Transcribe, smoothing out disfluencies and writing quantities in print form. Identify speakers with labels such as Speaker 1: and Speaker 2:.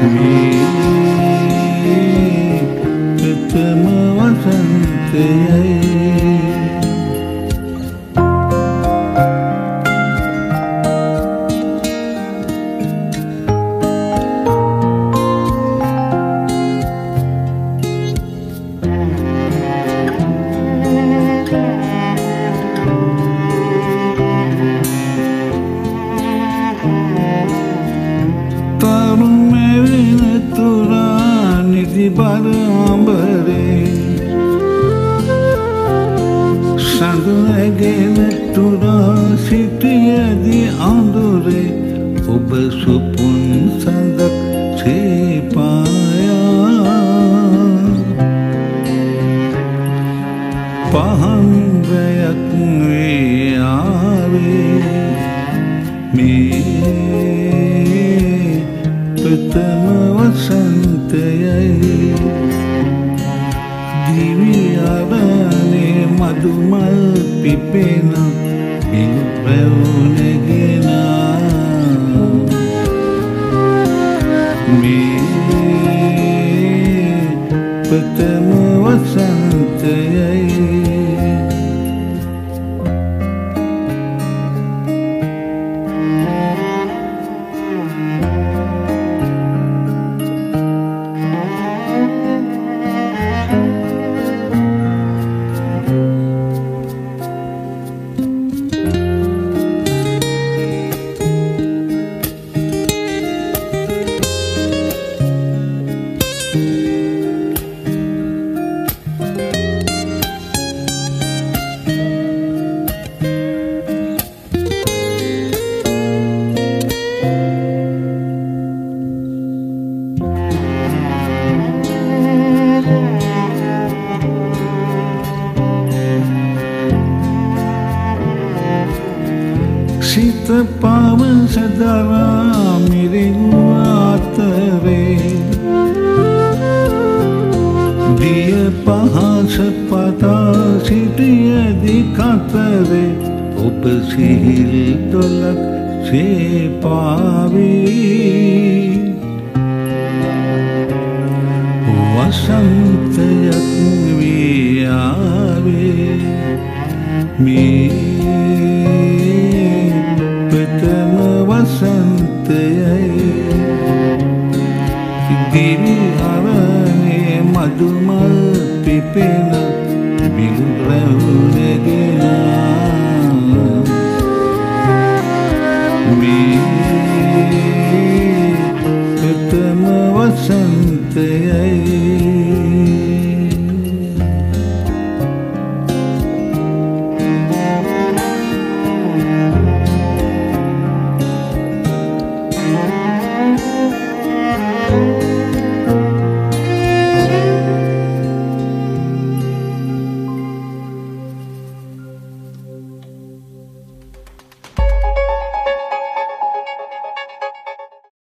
Speaker 1: මේ ප්‍රථම වසන්තයයි බරඹරේ සඳුනගෙන තුරා සිටියදී අඳුරේ ඔබ සුපුන් සඳක් සේපායා පහන්රයක් වේ ආවේ මේ ප්‍රථම වසන්තයයි දිවියවනේ මදුමල් පිපෙන ඉන්පැවුනගෙන මේ ප්‍රථම වසන්තයයි සිත පවස දරා මිරිඟු අතරේ දිය පහස පතා සිටියදී කතරේ ඔබ සිහිල් දොලක් සේපාවී වසන්තයක් වී ආවේ මේ ප්‍රථම වසන්තයයි දිවි අරනේ මදුමල් පිපෙන බිඳුරැවුනගෙන